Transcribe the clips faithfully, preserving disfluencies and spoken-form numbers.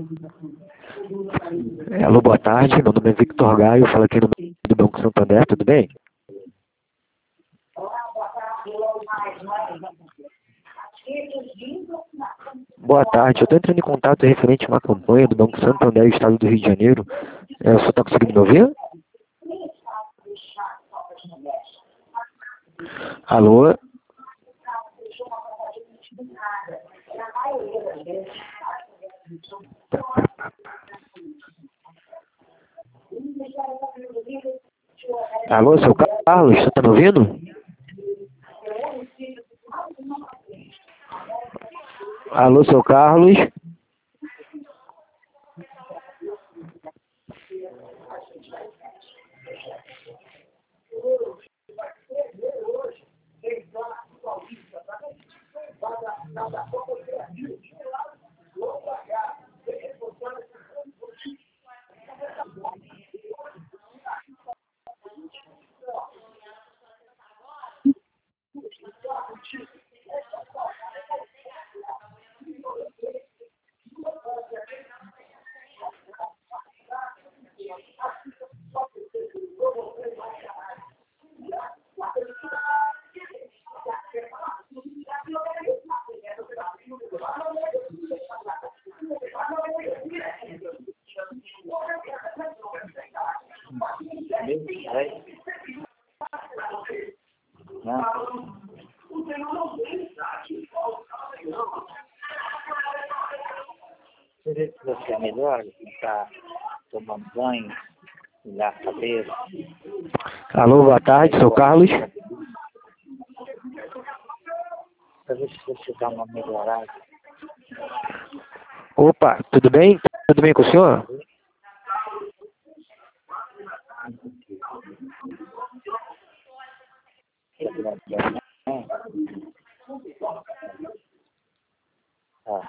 É, alô, boa tarde. Meu nome é Victor Gaio, eu falo aqui no do Banco Santander, tudo bem? Boa tarde, eu estou entrando em contato referente a uma campanha do Banco Santander do Estado do Rio de Janeiro. É, o senhor está conseguindo me ouvir? Alô? Alô, seu Carlos, você está me ouvindo? Alô, seu Carlos? Seria que você é melhor ficar tomando banho, olhar a cabeça? Alô, boa tarde, seu Carlos? Para ver se você dá uma melhorada. Opa, tudo bem? Tudo bem com o senhor? Ah.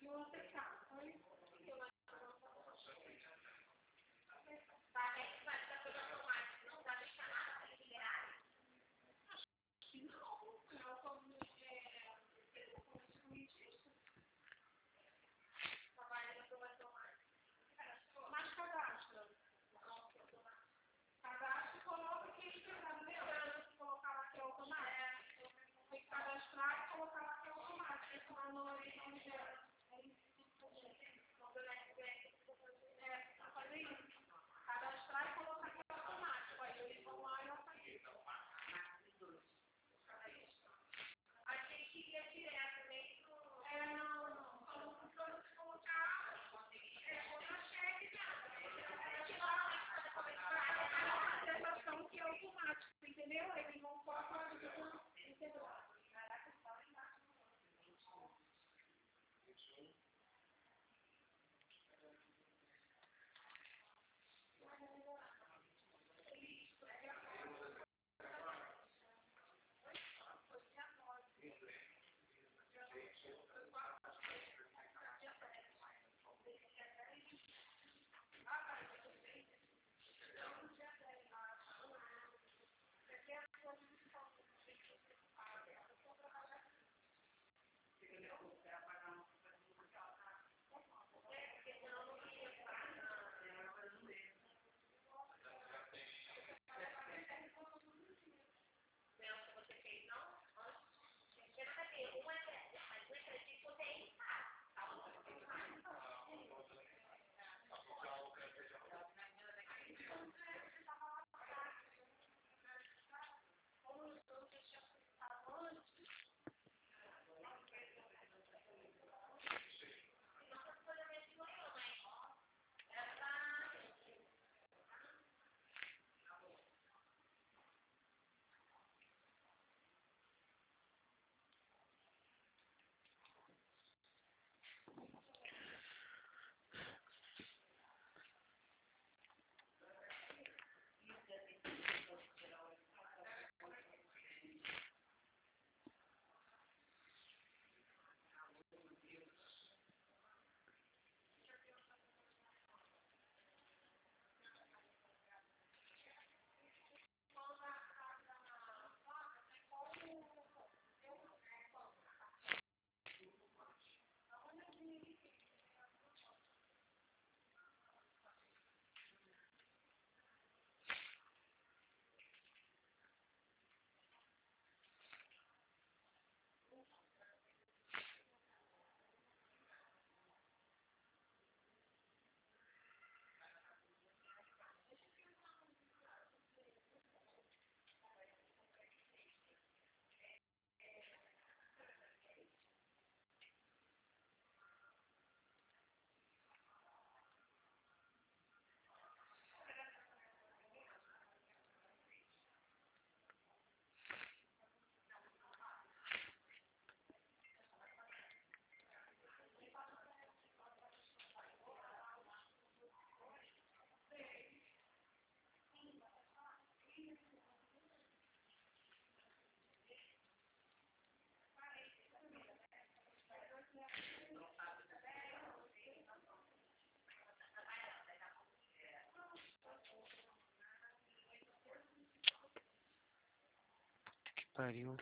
Pariu.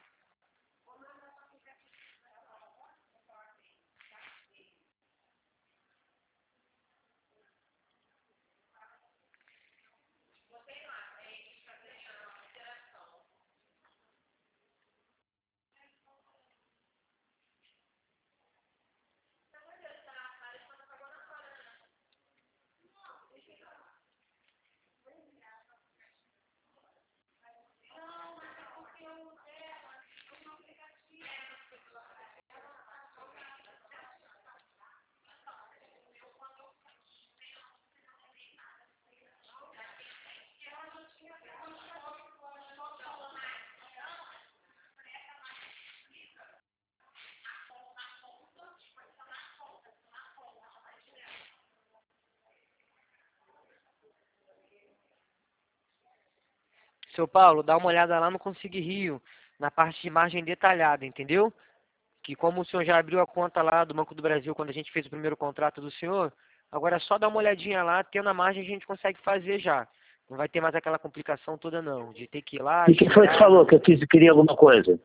Seu Paulo, dá uma olhada lá no Consigue Rio, na parte de imagem detalhada, entendeu? que como o senhor já abriu a conta lá do Banco do Brasil quando a gente fez o primeiro contrato do senhor, agora é só dar uma olhadinha lá, tendo a margem a gente consegue fazer já. Não vai ter mais aquela complicação toda não, de ter que ir lá... E quem foi que falou que eu quis, queria alguma coisa?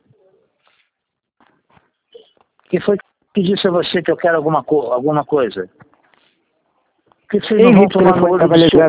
Quem foi que disse a você que eu quero alguma, co alguma coisa? Que vocês não vão tomar no olho do seu